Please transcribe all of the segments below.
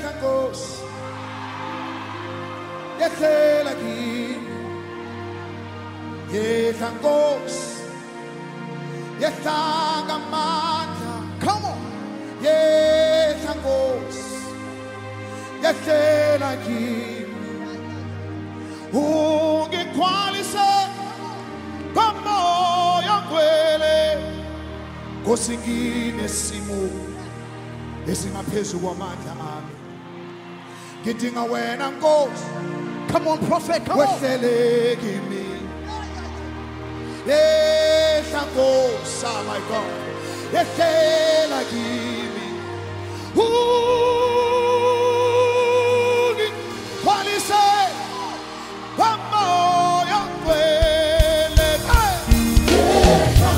Nkosi yehlela kimi yehla Nkosi yehla ngamandla come on yehla Nkosi yehlela kimi ungigcwalise ngomoya ngcwele Nkosi nginesimo esingaphezu kwamandla ami ngidinga wena Nkosi come on prophet come on wehlele kimi yehla Nkosi oh my God yehlela kimi ungigcwalise ngomoya ngcwele yehla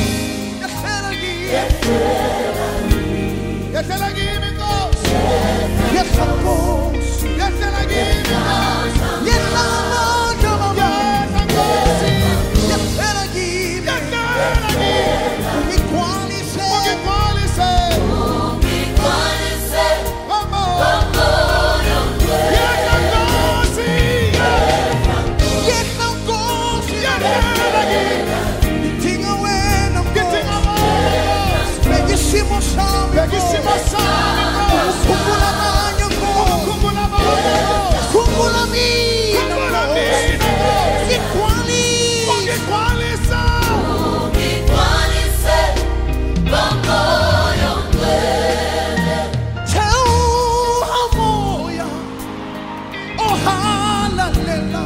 kimi yehlela kimi Nkosi yehla Nkosi yehlela kimi yehla Nkosi yehlela kimi ungigcwalise ngomoya yehla Nkosi yehla Nkosi yehlela kimi ngidinga wena Bekisimo sami ukukhumbula abanye ukukhumbula mina ungigcwalisa ngomoya ngcwele Thewuha moya ohalalela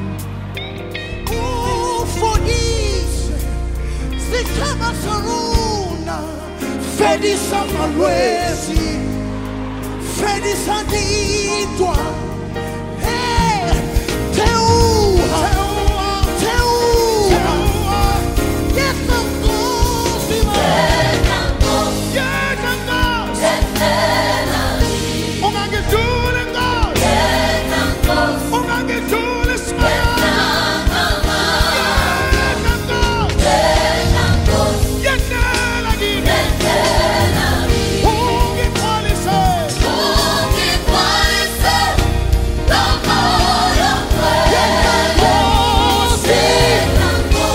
ufundise sikhama soruna fedisa malwezi fedisa ditwa hey Thewuha yehla Nkosi yehla Nkosi ungangidule Nkosi ungangidule simanga yehla Nkosi yehlela kimi ungigcwalise ngomoya ngcwele yehla Nkosi yehla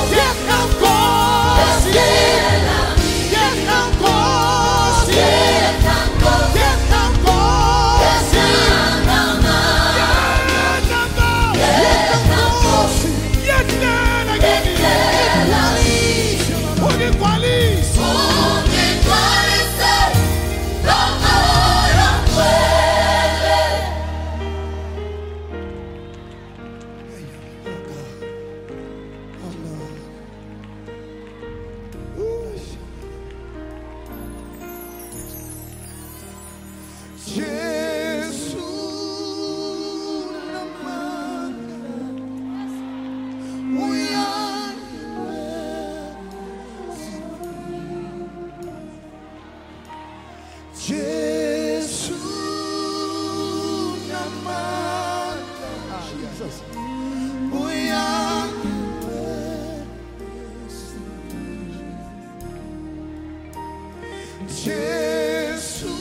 Nkosi yehla Nkosi yehla Nkosi yehlela kimi ungigcwalise Jesu namandla Jesu namandla Jesus Jesu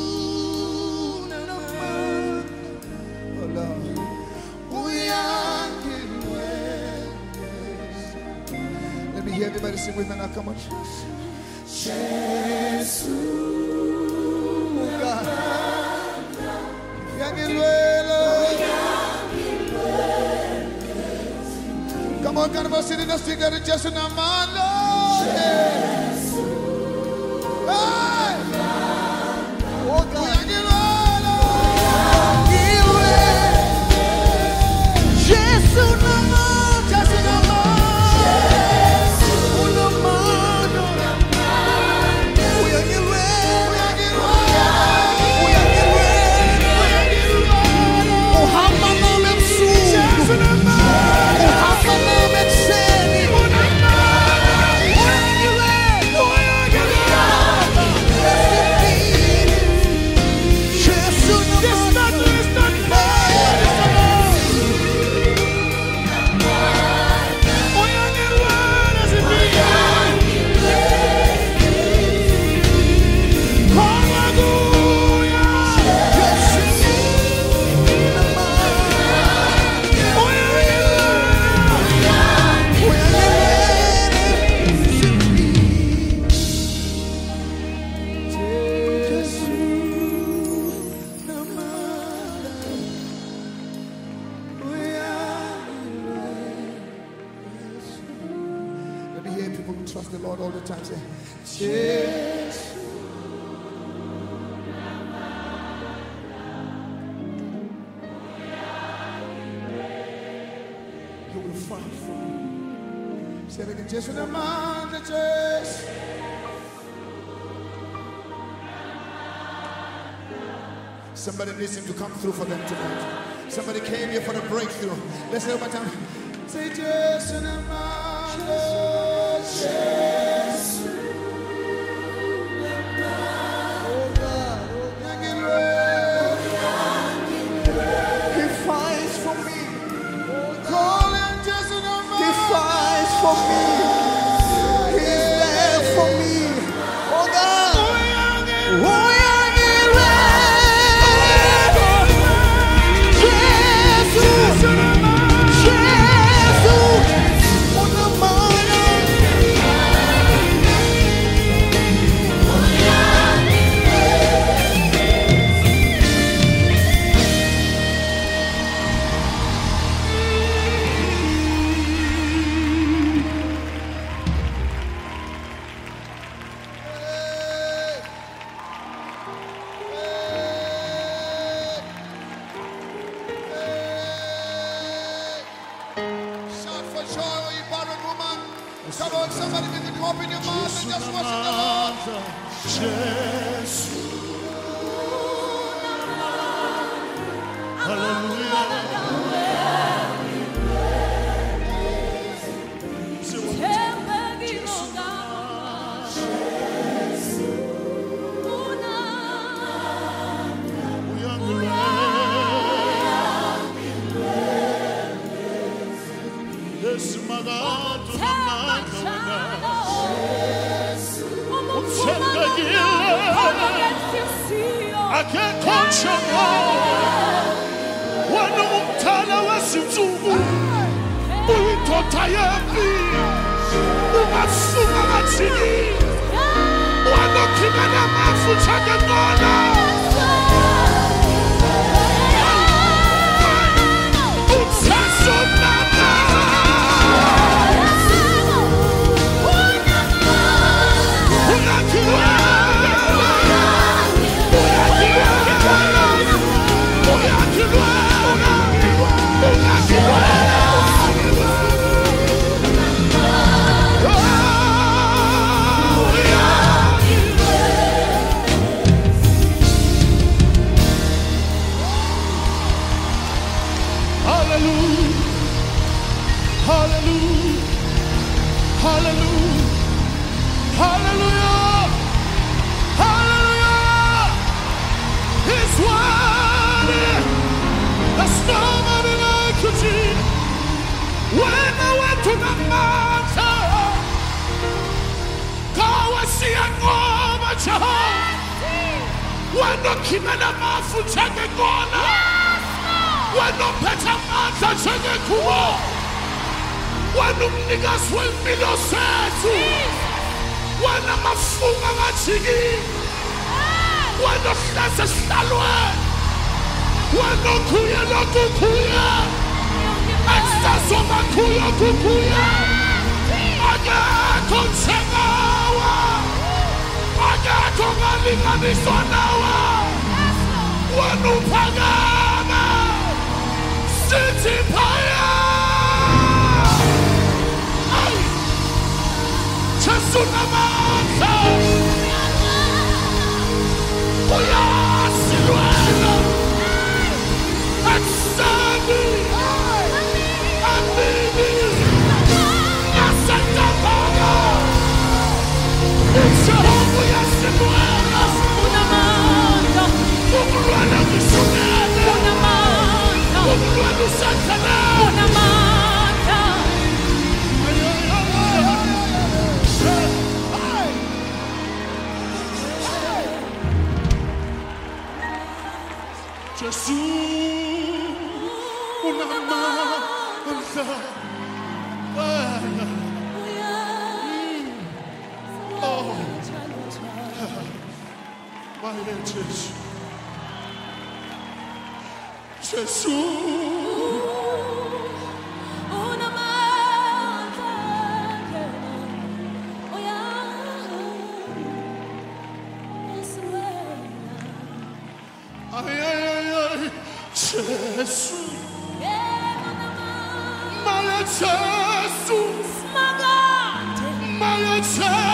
let me hear everybody sing with me now come on Jesus God come on kind of us in the street that is just in our mind hey oh God Lord all the time. Say, Jesus. You will fight for me. Say it again. Jesus, the man, Jesus. Somebody needs him to come through for them tonight. Somebody came here for the breakthrough. Let's say it one time. Say, Jesus, the man, Jesus. He fights for me. Call him Jesus, the man. He fights for me. He's there for me. Oh God. Come on, somebody begin to open your mouth and just worship the Lord. Jesus. Hallelujah. I can't control when I'm telling us to do. We don't tire me. We must soon have it. We're not keeping them out for checking on we're not keeping them off for checking corner. We're not petting out and checking cool. We're not niggas with me no sense. We're not my fool and a chiggy. We're not that's a stalwart. We're not kuya, not kuya. Extra so much kuya. I got to check out. City Paya Chesunamata Oya Siluela Exami Amini Asanta Paya It's a home Oya Siluela Unamata Umruana Misumela Unamata Umruana Santana Unamata Jesus, Unamata Oh, my Jesus, Jesus. 아야야야 예수 마야 예수 마야 예수